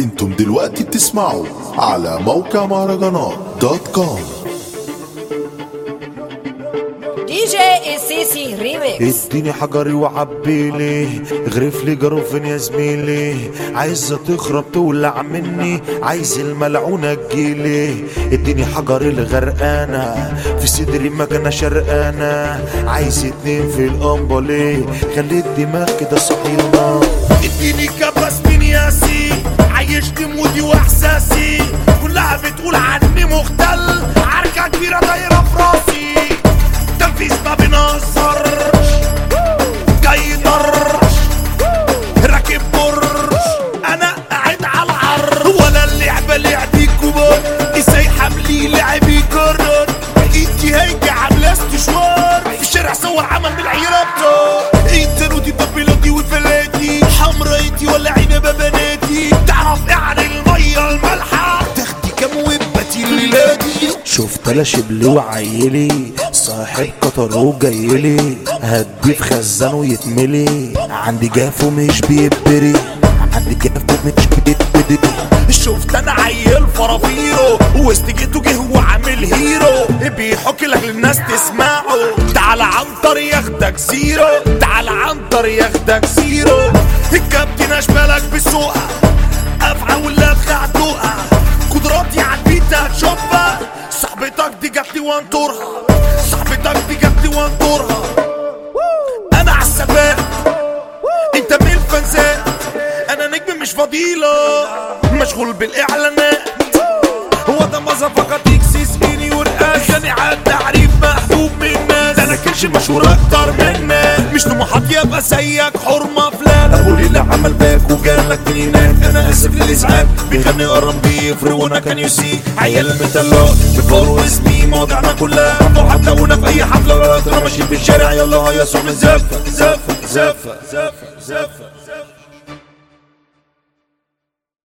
انتم دلوقتي بتسمعوا على موقع مهرجانات دوت كوم. دي جي السيسي ريميكس. اديني حجري وعبيلي غرف لي جروفين يا زميلي، عايزة تخرب تولع مني، عايز الملعونة تجيلي. اديني حجري الغرقانة في صدري مكانة شرقانة، عايز اتنين في القنبلة خلي الدماغ كده صحينا. اديني كبس من ياسي عايشني مودي واحساسي، كلها بتقول عني مختل، عركة كبيرة دايرة في راسي، تنفيذ ما بنهزرش، جاي طرش راكب برش، انا قاعد على العر، ولا اللعبة لعبي كبار، ازاي حملي لعبي كرر، انتي هيجي عاملة استشوار، في الشارع صور عمل بالعيرابطة، انت نودي بابيلودي وفلاتي، حمرايتي ولا عنبة بناتي، تعرف ايه عن المية المالحة، تاخدي كام وباتي ليلاتي. شفت لا شبلي وعيلي صاحب قطر وجايلي، هدي في خزان ويتملي، عندي جاف ومش بيبري، عندي جاف ومش بيبري. شفت انا عيل فرافيرو وسط جيته جه وعامل هيرو، بيحكي لك للناس تسمعه، تعال عنتر ياخدك زيرو، تعال عنتر ياخدك زيرو. الكابتن اشبالك بالسوقه، افعى ولا تخعدوقه، قدراتي عالبيت هتشوفها، صاحبتك دي جات لي وانطرها، صاحبتك دي جات لي وانطرها. انا عالسفاق انت من الفنزات، انا نجم مش فضيلة، مشغول بالاعلانات، هو ده مظفقة تكسيس اني ورقاش، جاني عالتعريف محبوب من الناس، انا كلش مشهور اكتر منك، مش طموحات يبقى زيك حرمة فلان، ابو ليلى عمل باك وجالك من هناك، انا اسف للازعاج بيغني قرن بيفرق وانا كان يسيك، عيال متلق بفور اسمي مواضيعنا كلها، هتلاقونا في اي حفلة ولا ترى ماشيين في الشارع، يلا هيا صوت من زفة زفة زفة زفة زفة زفة.